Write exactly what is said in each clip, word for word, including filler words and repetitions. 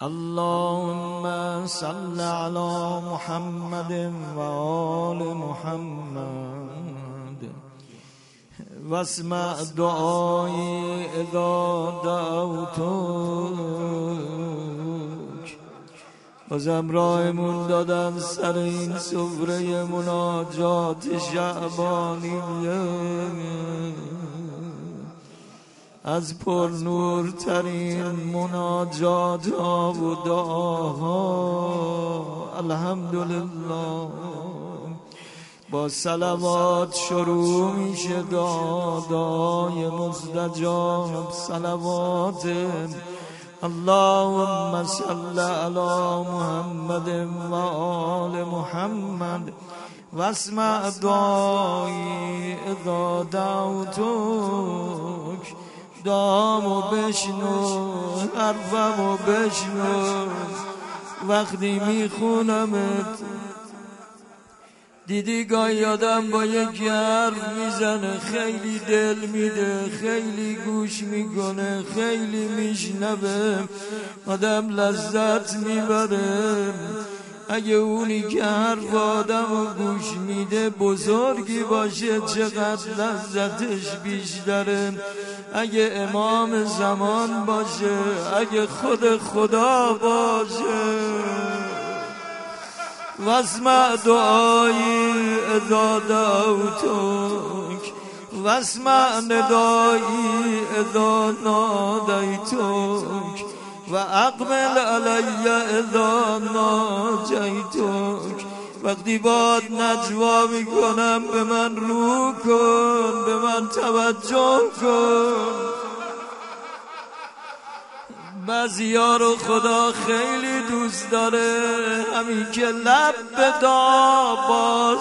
اللهم صل على محمد و آل محمد واسمع دعایی اذا دعوتک. بازم راهمون دادن سر این سفره مناجات شعبانیه، از پر نورترین مناجات ها و دعاها. الحمدلله با صلوات شروع میشه دعای مستجاب. صلوات اللهم صل علی محمد و آل محمد واسمع دعایی اذا دعوتک. دعامو بشنو، حرفمو بشنو، وقتی میخونمت. دیدی گاهی آدم با یکی حرف میزنه، خیلی دل میده، خیلی گوش میکنه، خیلی میشنوه، آدم لذت میبره. اگه اونی که حرف آدمو گوش میده بزرگی باشه چقدر لذتش بیشتره. اگه امام زمان باشه، اگه خود خدا باشه. واسمع دعایی اذا دعوتک واسمع ندایی اذا نادیتک و اقبل علی اذا ناجیتک. وقتی باد نجوا میکنم به من رو کن، به من توجه کن. بعضیا رو خدا خیلی دوست داره، همین که لب به دعا باز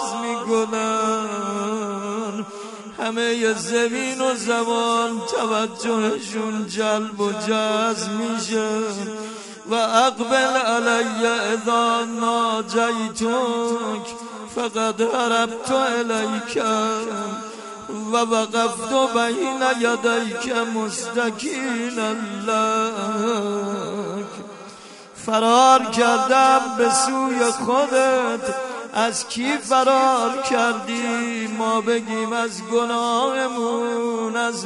میکنن همه زمین و زمان توجهشون جلب و جذب میشه. و اقبل علی اذا ناجیتک فقد هربت الیک و وقفت بین یدیک مستکینا لک. فرار کردم به سوی خودت. از کی فرار کردی؟ ما بگیم از گناهمون، از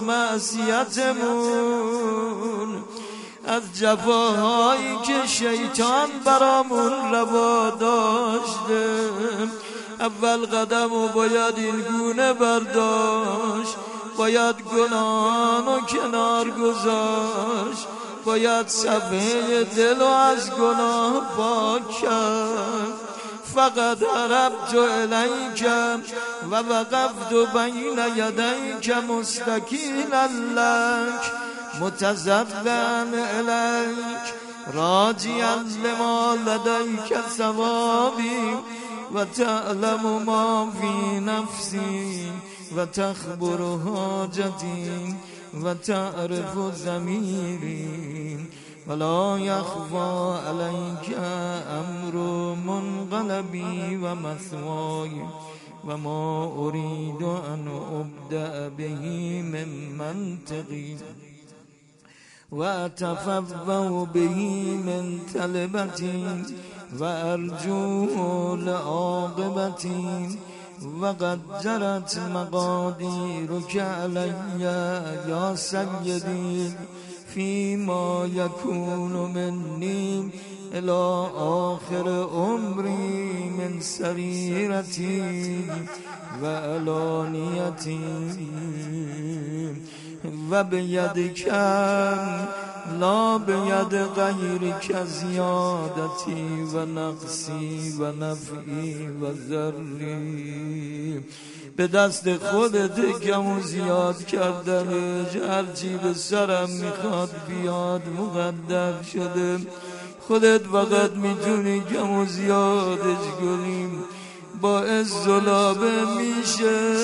معصیتمون، از جفاهایی که شیطان برامون روا داشته. اول قدمو باید این گونه برداشت، باید گناهانو کنار گذاشت، باید صفحه دلو از گناه پاک کرد. فقط هربت الیک و وقفت بین یدیک مستکینا لک متضرعا الیک راجیا لما لدیک ثوابی و تعلم ما فی نفسی و تخبر حاجتی و تعرف ضمیری ولا یخفی علیک امر منقلبی و مثوای و ما ارید ان ابدأ به من منطقی و اتفوه به من طلبتی و ارجو لعاقبتی و قد جرت مقادیرک علی یا سیدی فيما يكون مني إلى آخر عمري من سريرتي وعلانيتي وبيدك لا بيد غيرك زيادتي ونقصي ونفعي وضري. به دست خودت کم و زیاد کردنش، هرچی به سرم میخواد بیاد مقدر شده. خودت فقط میتونی کم و زیادش کنیم. با عز و لابه میشه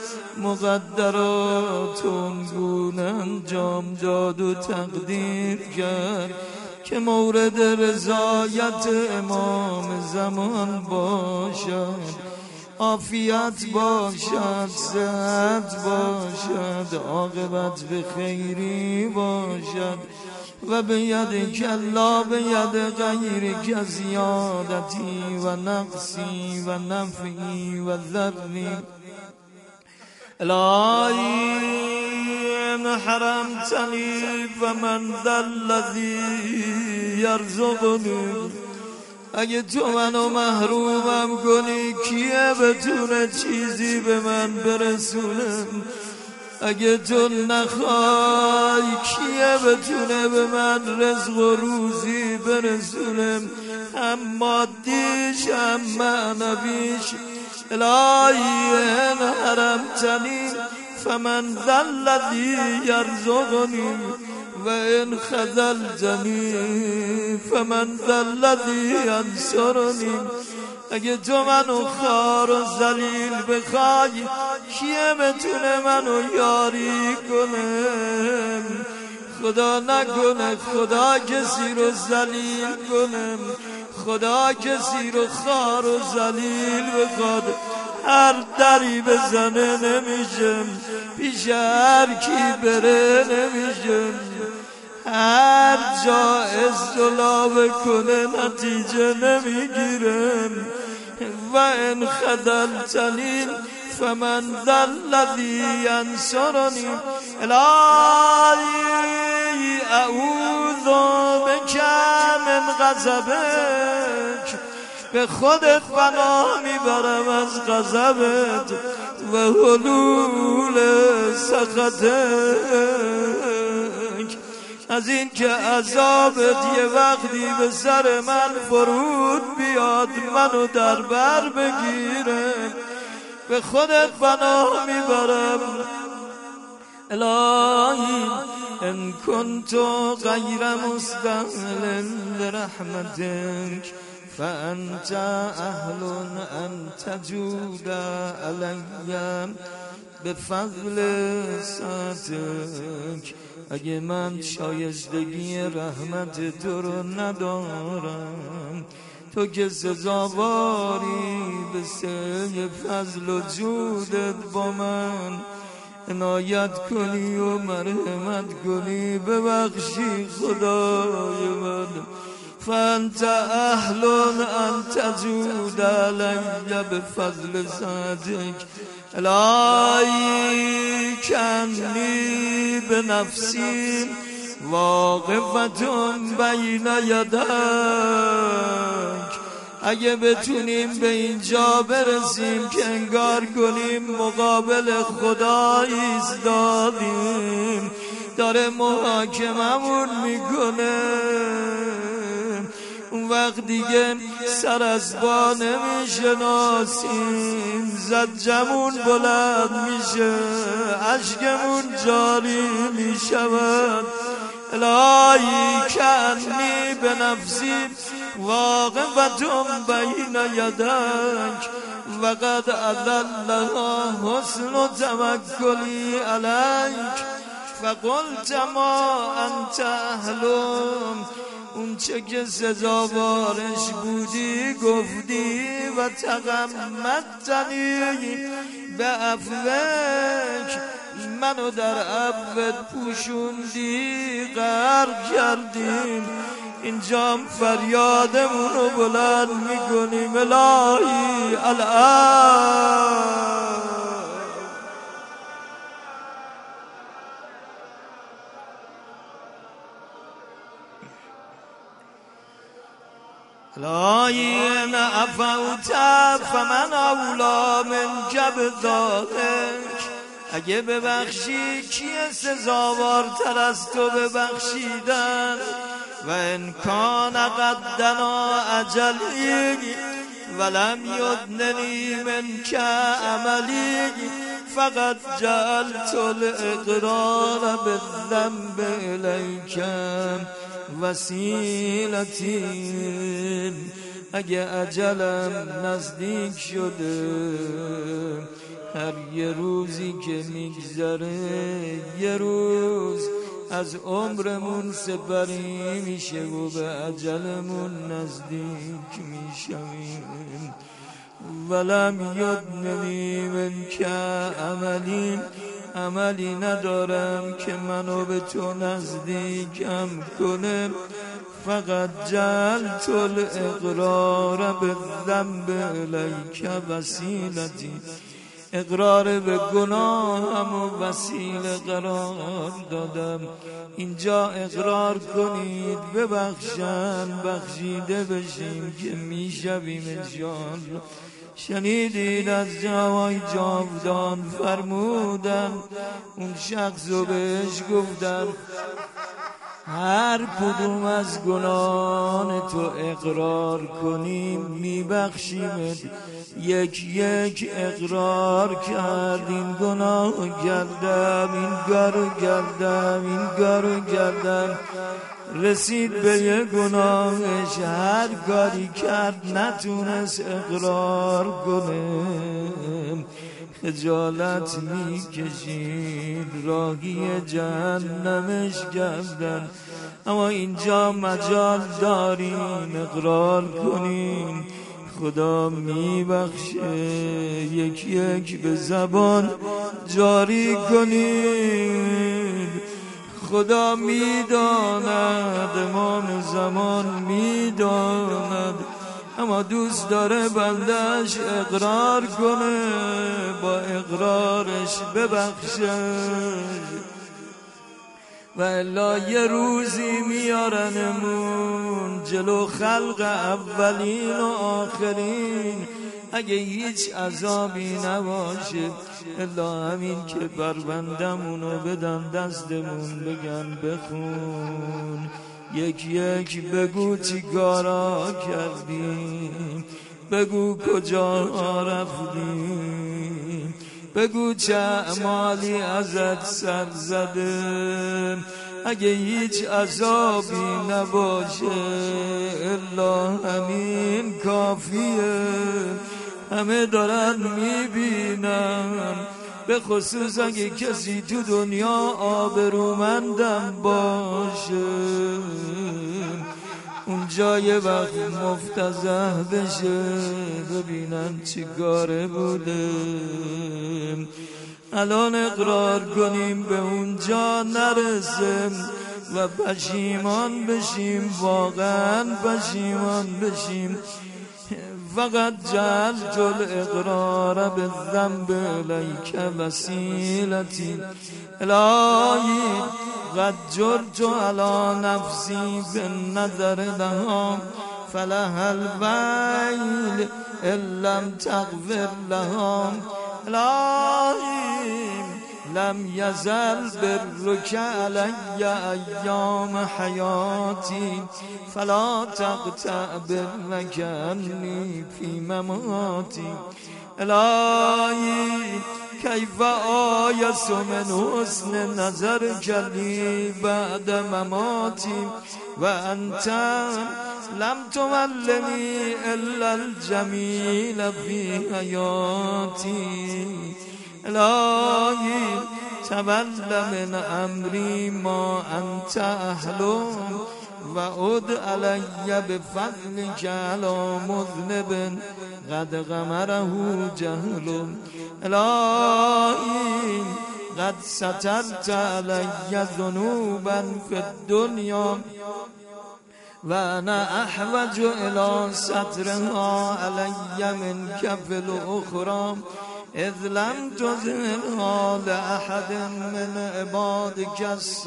مقدرات اونگونه انجام داد و تقدیر کرد که مورد رضایت امام زمان باشد. عافیت باشد، صحت باشد، عاقبت به خیری باشد. و بیدک لا بید غیرک زیادتی و نقصی و نفعی و ضری الهی ان حرمتنی فمن ذا الذی یرزقنی اگه تو منو محرومم کنی کیه بتونه چیزی به من برسونه اگه تو نخوای کیه بتونه به من رزق و روزی برسونه هم مادیش هم معنویش الهی ان حرمتنی فمن ذا الذی یرزقنی و ان خذلتنی فمن ذا الذی ینصرنی اگه تو منو خار و ذلیل بخوای کیه بتونه منو یاری کنه خدا نکنه خدا کسی رو ذلیل کنه خدا کسی رو خار و ذلیل بخواد هر دری بزنه نمیشه پیش هر کی بره نمیشه هر جا اصطلاح کنه نتیجه نمیگیرم و ان خذلتنی فمن ذا الذی ینصرنی الهی اعوذ بک من غضبک به خودت پناه میبرم از غضبت و حلول سخطک از این که عذابت یه وقتی به سر من فرود بیاد منو در بر بگیره به خودت پناه میبرم الهی ان کنت غیر مستحل لرحمتک فانت اهل ان تجود علی بفضل سعتک اگه من شایستگی رحمت تو رو ندارم تو که سزاواری به سعی فضل و جودت با من عنایت کنی و مرحمت کنی ببخشی خدای من فانت اهل ان تجود علی بفضل ذاتک الهی کنی به نفسی واقفتون بین یدک اگه بتونیم به اینجا برسیم که انگار کنیم مقابل خدا ایستادیم داره محاکممون میکنه اون وقت دیگه سر از با نمیشناسیم زجمون بلند میشه اشکمون جاری میشود الهی کنی به نفسی واقفتون بین یدک وقد اذلها حسن توکلی علیک فقلت ما انت اهلم اون چه که سزاوارش بودی گفتی و تغمدتنی به عفوک منو در عفوت پوشوندی غرق کردیم اینجا فریادمون رو بلند میکنیم الهی الان الهی ان عفوت فمن اولی منک بذلک اگه ببخشی کیه سزاوارتر از تو ببخشیدن و ان کان قدنا اجلی ولم یدننی منک عملی فقد جعلت الاقرار بالذنب الیک وسیلتی اگه اجلم نزدیک شده هر یه روزی که میگذره یه روز از عمرمون سپری میشه و به اجلمون نزدیک میشویم ولم یدننی منک عملی عملی ندارم که منو به تو نزدیکم کنه. فقط جعلت الاقرار بالذنب الیک وسیلتی، اقرار به گناهم و وسیله قرار دادم. اینجا اقرار کنید ببخشن، بخشیده بشیم که میشویم انشاءالله. شنیدید از جوای جاودان فرمودن، اون شخص رو بهش گفتن هر کدوم از گناهان تو اقرار کنیم میبخشیمت. یک یک اقرار کرد، این گناه کردم، این کارو کردم، این کارو کردم. رسید به یه گناهش، هر کاری کرد نتونست اقرار کنه. خجالت میکشید، راهی جهنمش کردن. اما اینجا مجال دارین اقرار کنین، خدا میبخشه. یک یک به زبان جاری کنید. خدا میداند، امام زمان میداند، اما دوست داره بندش اقرار کنه، با اقرارش ببخشه. و الا یه روزی میارنمون جلو خلق اولین و آخرین، اگه هیچ عذابی نباشه الا همین که پروندمونو بدن دستمون، بگن بخون یک یک، بگو چی کارا کردیم، بگو کجا رفتیم، بگو چه اعمالی ازت سر زده. اگه هیچ عذابی نباشه الا همین کافیه. همه دارن میبینن، به خصوص اگه کسی تو دنیا آبرومندم باشه، اونجا یه وقت مفتضح بشه، ببینن چی کاره بوده. الان اقرار کنیم به اونجا نرسیم و پشیمان بشیم، واقعا پشیمان بشیم. فقط جعلت الاقرار بالذنب الیک وسیلتی، الهی قد جرت علی نفسی بالنظر لها فلها الویل ان لم تغفر لها. الهی لم یزل برک علی ایام حیاتی فلا تقطع برک عنی فی مماتی. الهی کیف آیس من حسن نظرک لی بعد مماتی و انت لم تولنی الا الجمیل فی حیاتی. الهی تول من امری ما انت اهل و عد علی بفضلک علی مذنب قد غمره جهل. الهی قد سترت علی ذنوبا فی الدنیا و انا احوج الى سترها علی منک فی الاخرى اذ لم تظهرها لأحد من عبادك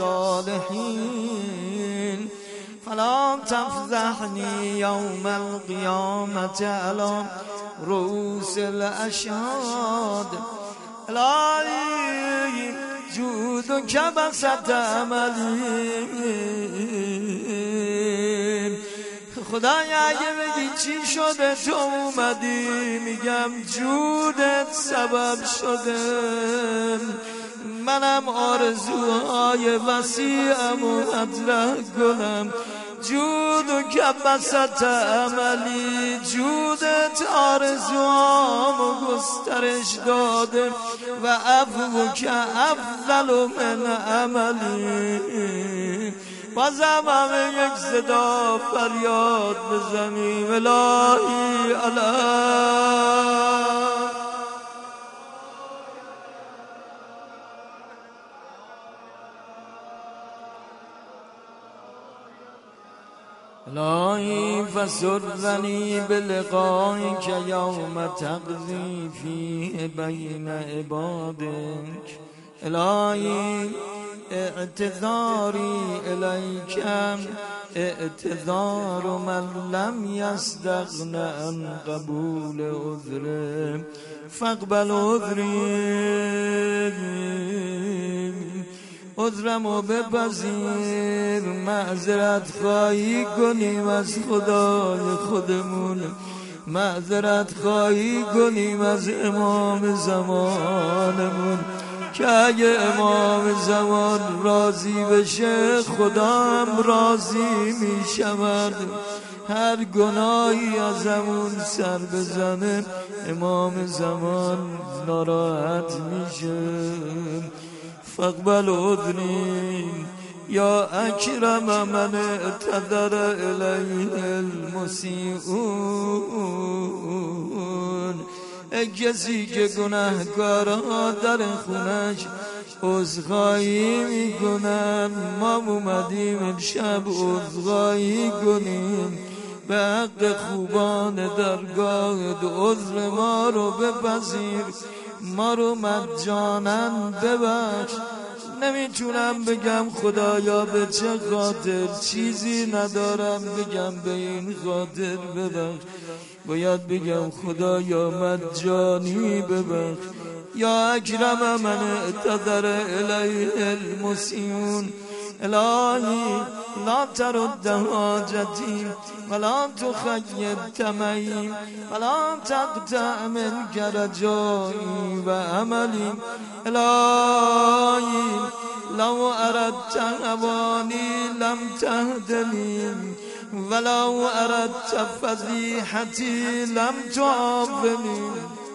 الصالحين فلا تفضحني يوم القيامة على رؤوس الأشهاد. الهی جودک بسط عملی. خدایا اگه بگی چی شده تو اومدی، میگم جودت سبب شده. منم آرزوهای وسیعم و مطرح کنم. جود که بسط عملی، جودت آرزوام و گسترش داده و عفو که افضل من عملی. بازم همه یک صدا فریاد بزنیم الهی الله. الهی فسرنی بلقائک یوم تقضی فیه بین عبادک. الهی اعتذاری الیکم اعتذار من لم یستغن عن قبول عذره فاقبل عذری، عذرمو بپذیر. معذرت خواهی کنیم از خدای خودمون، معذرت خواهی کنیم از امام زمانمون که اگه امام زمان راضی بشه خدا هم راضی می شود. هر گناهی ازمون سر بزنه امام زمان ناراحت میشه. فاقبل عذری یا اکرم من اعتذر الیه المسیئون. کسی که گناهکارها در خونش عذرخواهی میکنن، ما اومدیم امشب عذرخواهی کنیم به حق خوبان درگاهت. عذر ما رو بپذیر، ما رو مجانا ببخش. نمیتونم بگم خدایا به چه خاطر، چیزی ندارم بگم به این خاطر ببخش. باید بگم خدایا مجانی ببخش. یا اکرم من اعتذر الیه المسیئون. الهی لا ترد حاجتی ولا تخیب طمعی ولا تقطع منک رجایی و عملی. الهی لو اردت هوانی لم تهدنی ولو اردت فضیحتی لم تعافنی.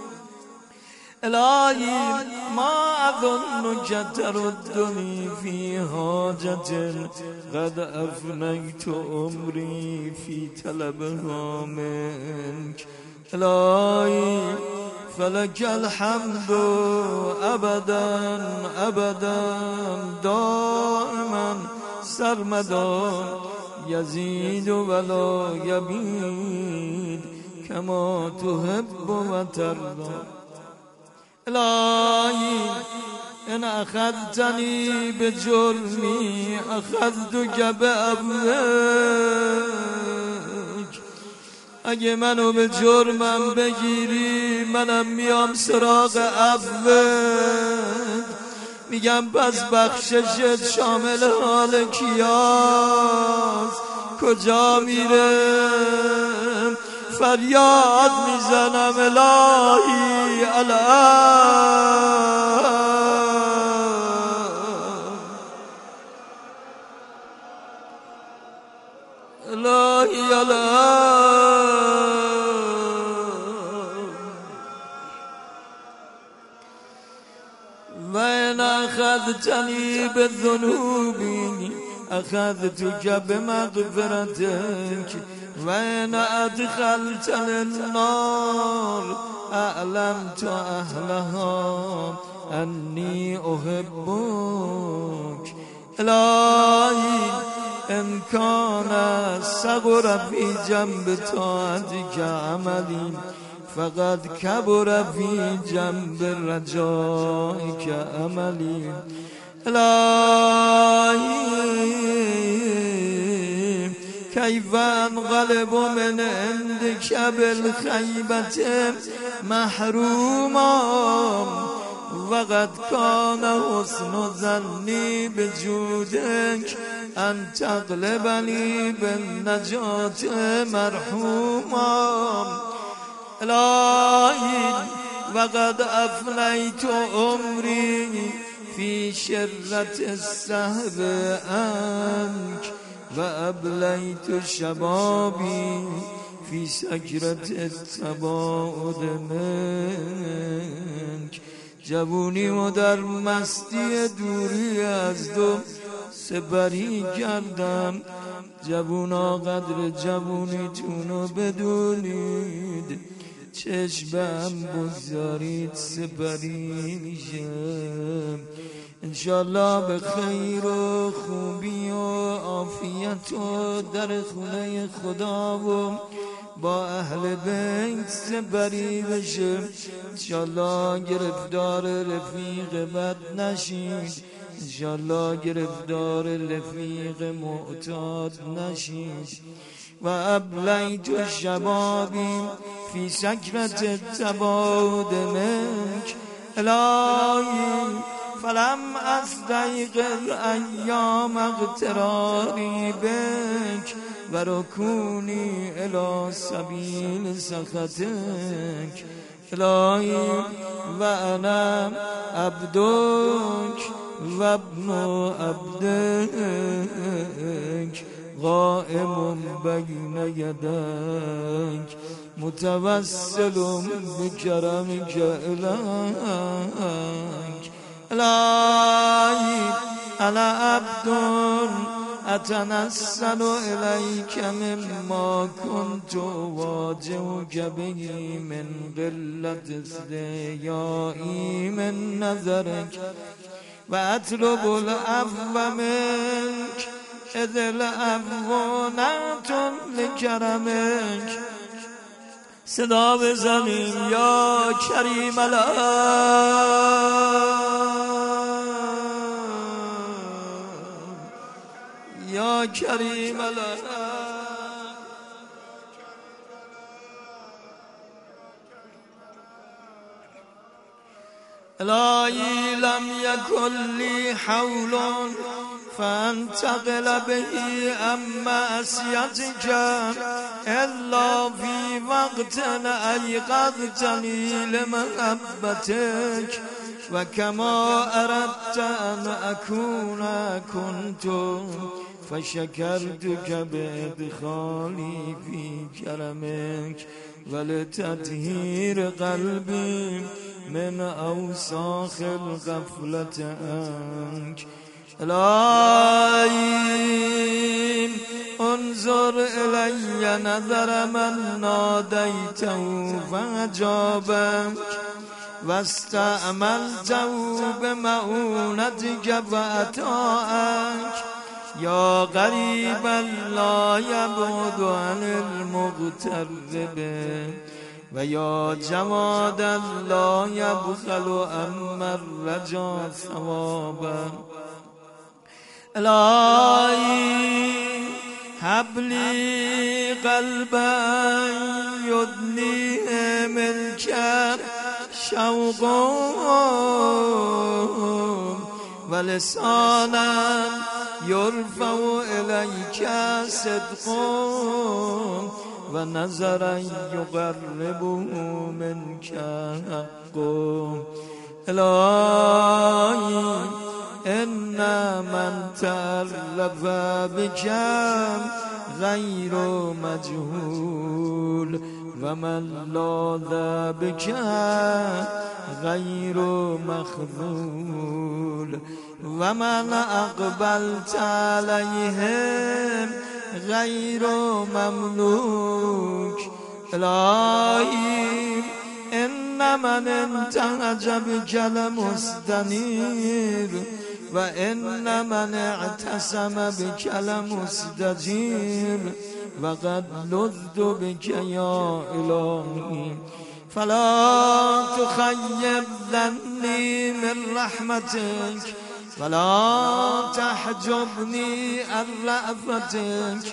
الهی ما اظنک تردنی فی حاجت قد افنیت عمری فی طلبها منک. الهی فلک الحمد ابدا ابدا دائما سرمدا یزید ولا یبید کما تحب و ترضی. الهی ان اخذتنی بجرمی اخذتک بعفوک. اگه منو به جرمم بگیری منم میام سراغ عفوت. میگم پس بخششت شامل حال کیاست؟ کجا میرم؟ فریاد میزنم الهی الان. الهی الان. و ان اخذتنی بذنوبی اخذتک بمغفرتک و ان ادخلتنی النار اعلمت اهلها انی احبک. الهی ان کان صغر فی جنب طاعتک عملی فقد کبر فی جنب رجائک عملی. الهی کیف انقلب من عندک بالخیبت محروما وقد کان حسن ظنی بجودک ان تقلبنی بالنجات مرحوما. الهی وقد افنیت عمری فی شرت السهر عنک و ابلیت شبابی فی سکرت التباعد منک. جوونی و در مستی دوری از تو سپری کردم. جوونا قدر جوونیتونو بدونید، چشمم بگذارید سپری میشم. انشالله به خیر و خوبی و عافیت و در خونه خدا و با اهل بیت سپری بشه. انشالله گرفتار رفیق بد نشید، انشالله گرفتار رفیق معتاد نشید. و ابلیت شبابی فی سکرت التباعد منک الهی فلم استیقظ ایام اغتراری بک و رکونی الی سبیل سخطک الهی و انا عبدک و ابن عبدک قائم بین یدک متوسل بکرمک الهک الهی انا عبد اتنسل الیک مما كنت واجهک به من قلت استحیایی من نظرک و اطلب العفو منک اذ العفو نعت لکرمک. صدا بزنیم یا کریم الله، یا کریم الله. الهی لم یکن لی حول فانتقل به عن معصیتک الا فی وقت ایقظتنی لمحبتک و کما اردت ان اکون کنت فشکرتک بادخالی فی کرمک ولتطهیر قلبی من اوساخ الغفلة عنک. الهی انظر الی نظر من نادیته فاجابک واستعملته بمعونتک فاطاعک یا قریبا لا یبعد عن المغتر به و یا جوادا لا یبخل عمن رجا ثوابا. الهی هب لی قلبا یدنیه منک شوق و لسانا یرفع الیک صدق و نظرا یقربه منک حق. الهی ان من تعرف بک غیر مجهول و من لاذ بک غیر مخذول و من اقبلت علیهم غیر مملوک. الهی ان من انتهج بک لمستنیر و ان من اعتصم بک لمستجیر و قد لذت بک یا الهی فلا تخیب ظنی من رحمتک ولا تحجبنی عن رأفتک.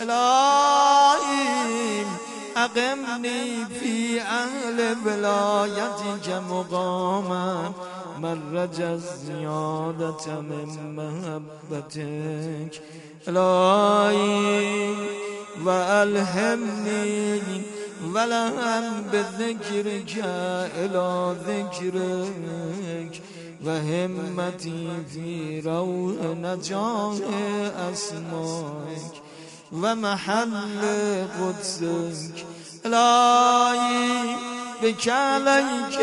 الهی اقمنی فی اهل ولایتک مقاما من رجا الزیادة من محبتک. الهی و الهمنی ولهم بذکرک الی ذکرک و همتی فی روح نجاح اسمائک و محل قدسک. الهی بک علیک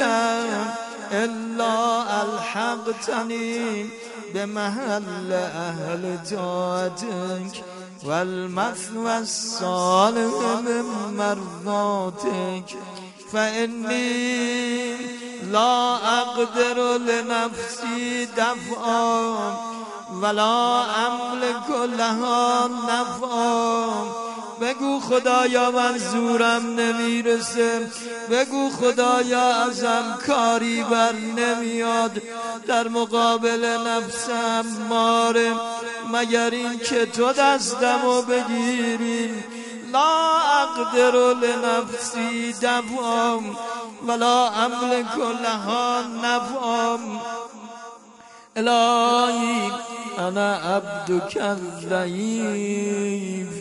الا الحقتنی بمحل اهل طاعتک والمثوى الصالح من مرضاتك فإني لا اقدر لنفسی دفعا ولا املک لها نفعا. بگو خدایا من زورم نمیرسه، بگو خدایا ازم کاری بر نمیاد در مقابل نفسم ماره، مگر این که تو دستمو بگیری. لا اقدر لنفسی دفعا ولا املک لها نفعا. الهی انا عبدک الضعیف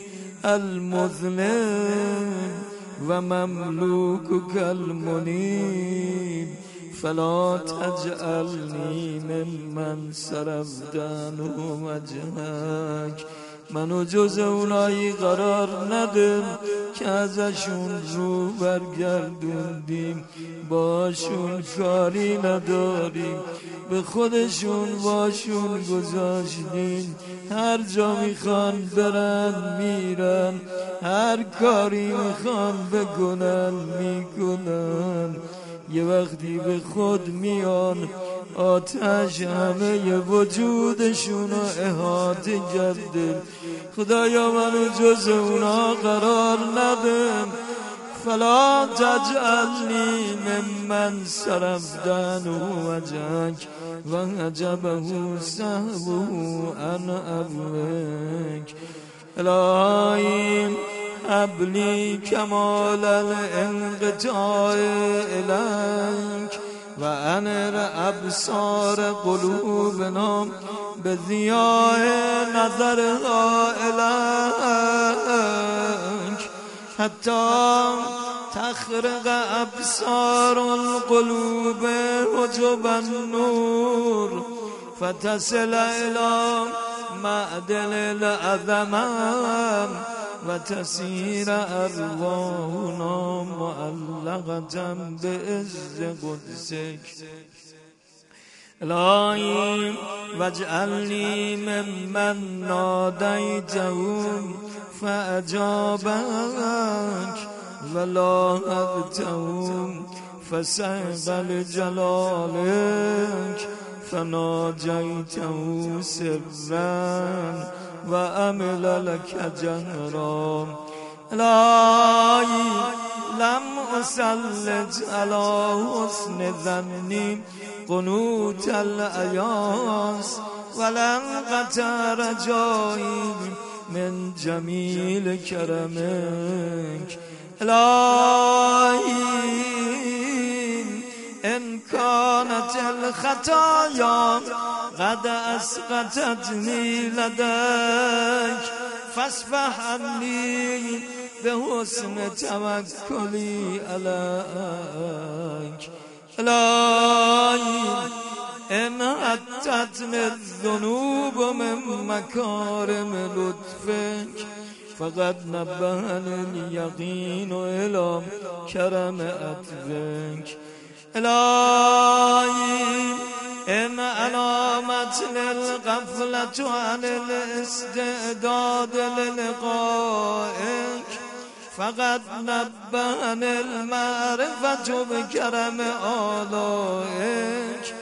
المذنب و مملوکک المنیب، فلا تجعلنی ممن صرفت عنه وجهک. منو جز اونایی قرار نده که ازشون رو برگردوندیم، باشون کاری نداریم، به خودشون باشون گذاشتیم، هر جا میخوان برن میرن، هر کاری میخوان بکنن میکنن. یه وقتی به خود میان آتش همه وجودشون رو احاطه کرده. خدایا منو جز اونا قرار نده. فلا تجعلنی ممن صرفت عنه وجهک و عجبه سهوه عن امرک. الهی هب لی کمال الانقطاع الیک و انر ابصار قلوبنا بضیاء نظرها الیک حتی تخرق ابصار القلوب حجب النور فتصل الى معدن العظمه و تسیر ارواحنا معلقة بعز قدسک. الهی واجعلنی ممن نادیتهم فاجابک ولا هبتهم فسقل جلالک فناجیته سرا و عمل لك جهرا. الهی لم اسلط على حسن ظنی قنوت الایاس ولن قطع رجایی من جمیل کرمک. الهی ان كانت الخطايا قد اسقطتني لديك فاصفح عني بحسن توكلي عليك. الهی ان اتتني الذنوب من مكارم لطفك فقد نبهني اليقين الى کرم عطفك. الهی ان علامت للغفلة عن الاستعداد للقائك فقد نبهني المعرفة بكرم آلائك.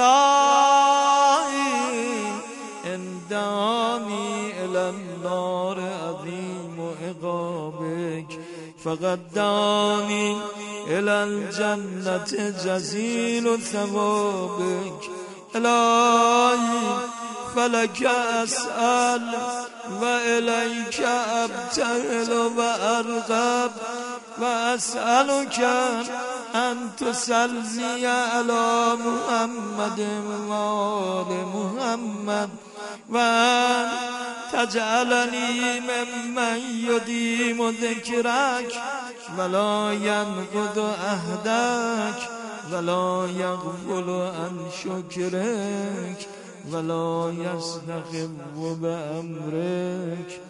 الهی ان دعاني الى النار عظيم عقابك فقد دعاني الى الجنة جزيل ثوابك. الهی فلك اسأل و الیک ابتهل و ارغب و اسألك ان تسلی علی محمد و آل محمد و ان تجعلنی ممن یدیم ذکرک ولا ینقض عهدک ولا یغفل عن شکرک ولا یستخف بامرک.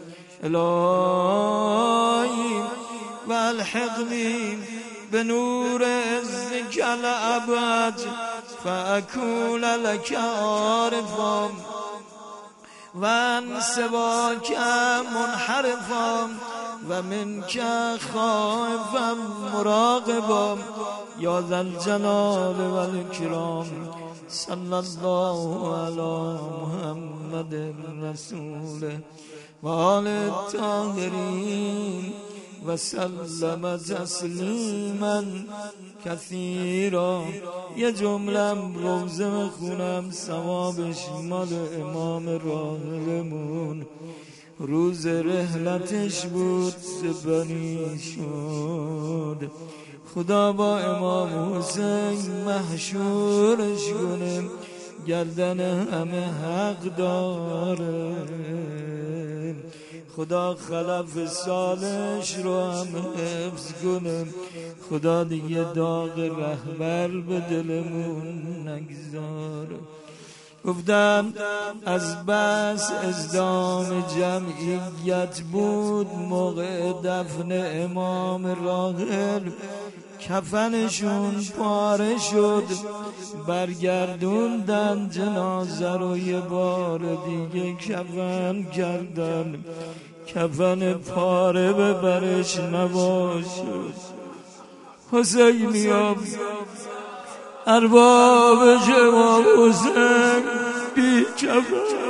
الهی و الحقنی بنور عزک الابد فاکون لک عارفا و عن سواک منحرفا و منك خائفا مراقبا یا ذا الجلال والإکرام. صلی الله علی محمد رسول و آل الطاهرین و سلم تسلیما کثیرا. یه جملم روزه بخونم ثوابش مال امام راحلمون. روز رحلتش بود سپری شد، خدا با امام حسین محشورش کنه، گردن همه حق داره. خدا خلف سالش رو هم حفظ کنه، خدا دیگه داغ رهبر به دلمون نگذاره. گفتم از بس ازدام جمعیت بود موقع دفن امام راحل، کفنشون پاره شد، برگردوندن جنازه رو یه بار دیگه کفن کردن. کفن پاره به برش نباشد. حسینیام ارباب امام حسین بی کفن،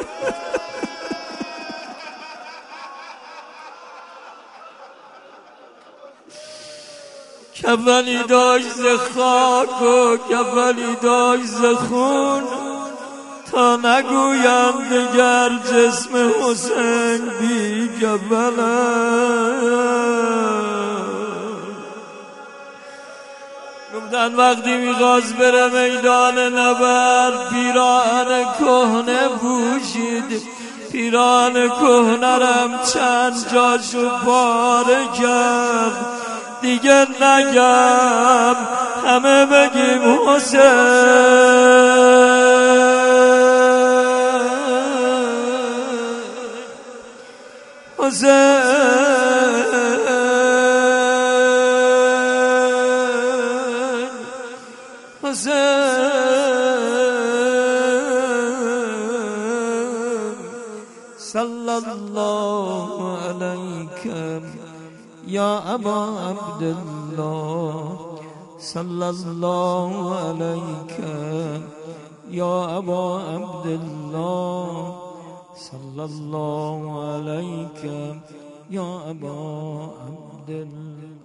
کفنی داشت ز خاک و کفنی داشت ز خون، تا نگویم دگر جسم حسین بی کفن. گفتن وقتی میخواست بره میدان نبرد پیراهن کهنه پوشید، پیراهن کهنه رم چند جاشو پاره کرد. دیگه نگم همه بگیم حسین حسین حسین. صلی الله علیک یا ابا عبدالله، صلی الله علیک یا ابا عبدالله، صلی الله علیک یا ابا عبدالله.